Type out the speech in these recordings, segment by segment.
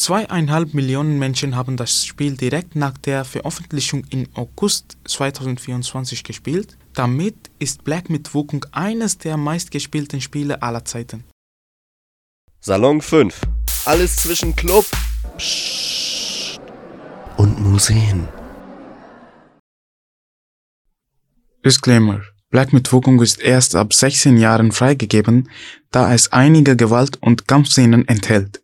2,5 Millionen Menschen haben das Spiel direkt nach der Veröffentlichung im August 2024 gespielt. Damit ist Black Myth: Wukong eines der meistgespielten Spiele aller Zeiten. Salon 5. Alles zwischen Club und Museen. Disclaimer: Black Myth: Wukong ist erst ab 16 Jahren freigegeben, da es einige Gewalt- und Kampfszenen enthält.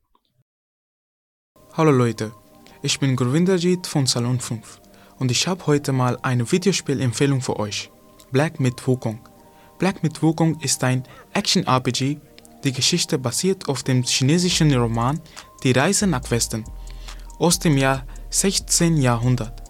Hallo Leute, ich bin Gurvinderjit von Salon 5 und ich habe heute mal eine Videospielempfehlung für euch. Black Myth: Wukong. Black Myth: Wukong ist ein Action-RPG. Die Geschichte basiert auf dem chinesischen Roman Die Reise nach Westen aus dem Jahr 16. Jahrhundert.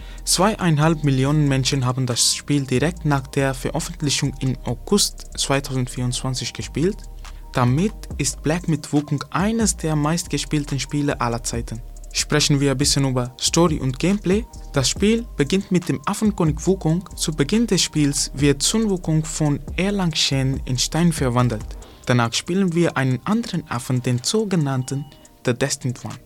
2,5 Millionen Menschen haben das Spiel direkt nach der Veröffentlichung im August 2024 gespielt. Damit ist Black Myth: Wukong eines der meistgespielten Spiele aller Zeiten. Sprechen wir ein bisschen über Story und Gameplay. Das Spiel beginnt mit dem Affenkönig Wukong. Zu Beginn des Spiels wird Sun Wukong von Erlang Shen in Stein verwandelt. Danach spielen wir einen anderen Affen, den sogenannten The Destined One.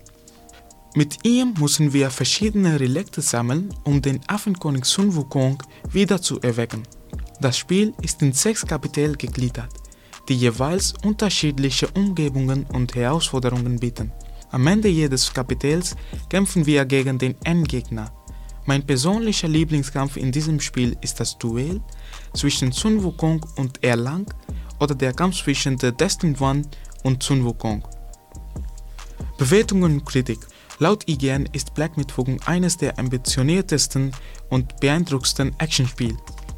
Mit ihm müssen wir verschiedene Relikte sammeln, um den Affenkönig Sun Wukong wieder zu erwecken. Das Spiel ist in 6 Kapitel gegliedert, die jeweils unterschiedliche Umgebungen und Herausforderungen bieten. Am Ende jedes Kapitels kämpfen wir gegen den Endgegner. Mein persönlicher Lieblingskampf in diesem Spiel ist das Duell zwischen Sun Wukong und Erlang oder der Kampf zwischen The Destined One und Sun Wukong. Bewertungen und Kritik. Laut IGN ist Black Myth: Wukong eines der ambitioniertesten und beeindruckendsten Actionspiele.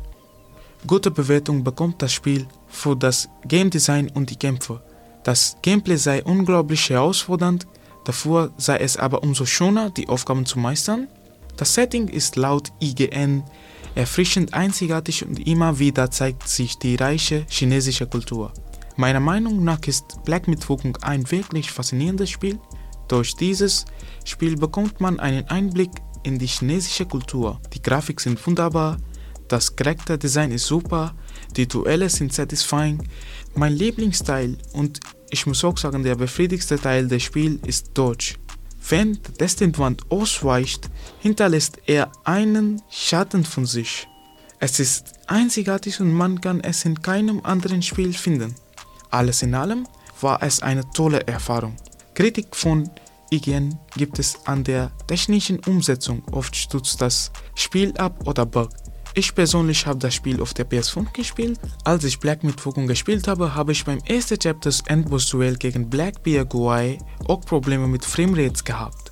Gute Bewertung bekommt das Spiel für das Game Design und die Kämpfe. Das Gameplay sei unglaublich herausfordernd, dafür sei es aber umso schöner, die Aufgaben zu meistern. Das Setting ist laut IGN erfrischend einzigartig und immer wieder zeigt sich die reiche chinesische Kultur. Meiner Meinung nach ist Black Myth: Wukong ein wirklich faszinierendes Spiel. Durch dieses Spiel bekommt man einen Einblick in die chinesische Kultur. Die Grafik sind wunderbar, das Charakterdesign ist super, die Duelle sind satisfying. Mein Lieblingsteil und ich muss auch sagen, der befriedigendste Teil des Spiels ist Dodge. Wenn der Destined One ausweicht, hinterlässt er einen Schatten von sich. Es ist einzigartig und man kann es in keinem anderen Spiel finden. Alles in allem war es eine tolle Erfahrung. Kritik von IGN gibt es an der technischen Umsetzung. Oft stürzt das Spiel ab oder Bug. Ich persönlich habe das Spiel auf der PS5 gespielt. Als ich Black Myth: Wukong gespielt habe, habe ich beim ersten Chapter des Endboss-Duell gegen Blackbeard Guai auch Probleme mit Framerates gehabt.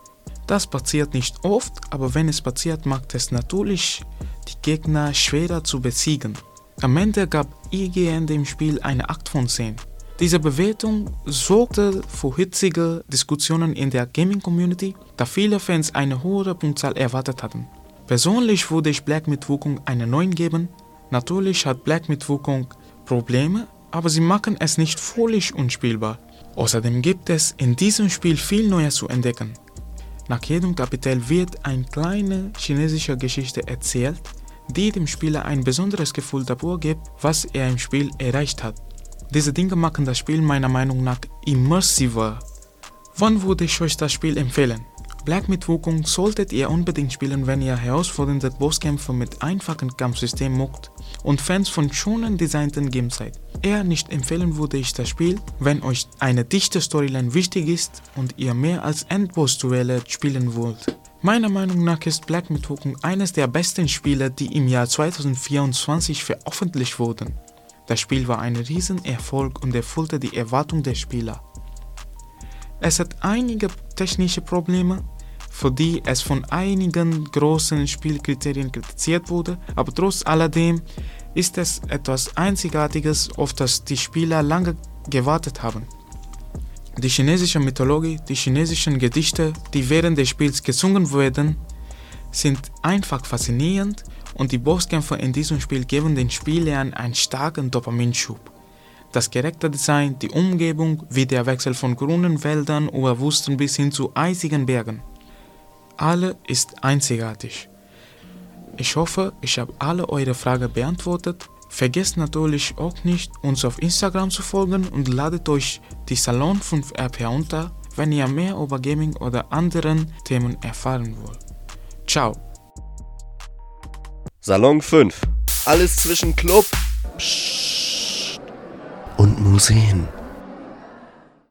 Das passiert nicht oft, aber wenn es passiert, macht es natürlich die Gegner schwerer zu besiegen. Am Ende gab IGN dem Spiel eine 8 von 10. Diese Bewertung sorgte für hitzige Diskussionen in der Gaming-Community, da viele Fans eine höhere Punktzahl erwartet hatten. Persönlich würde ich Black Myth: Wukong eine 9 geben. Natürlich hat Black Myth: Wukong Probleme, aber sie machen es nicht völlig unspielbar. Außerdem gibt es in diesem Spiel viel Neues zu entdecken. Nach jedem Kapitel wird eine kleine chinesische Geschichte erzählt, die dem Spieler ein besonderes Gefühl dafür gibt, was er im Spiel erreicht hat. Diese Dinge machen das Spiel meiner Meinung nach immersiver. Wann würde ich euch das Spiel empfehlen? Black Myth: Wukong solltet ihr unbedingt spielen, wenn ihr herausfordernde Bosskämpfe mit einfachen Kampfsystemen mögt und Fans von schönen designten Games seid. Eher nicht empfehlen würde ich das Spiel, wenn euch eine dichte Storyline wichtig ist und ihr mehr als Endboss-Duelle spielen wollt. Meiner Meinung nach ist Black Myth: Wukong eines der besten Spiele, die im Jahr 2024 veröffentlicht wurden. Das Spiel war ein Riesenerfolg und erfüllte die Erwartung der Spieler. Es hat einige technische Probleme, für die es von einigen großen Spielkriterien kritisiert wurde, aber trotz alledem ist es etwas Einzigartiges, auf das die Spieler lange gewartet haben. Die chinesische Mythologie, die chinesischen Gedichte, die während des Spiels gesungen werden, sind einfach faszinierend und die Bosskämpfe in diesem Spiel geben den Spielern einen starken Dopaminschub. Das Charakterdesign, die Umgebung, wie der Wechsel von grünen Wäldern über Wüsten bis hin zu eisigen Bergen. Alle ist einzigartig. Ich hoffe, ich habe alle eure Fragen beantwortet. Vergesst natürlich auch nicht, uns auf Instagram zu folgen und ladet euch die Salon 5 App herunter. wenn ihr mehr über Gaming oder anderen Themen erfahren wollt. Ciao. Salon 5. Alles zwischen Club und Museen.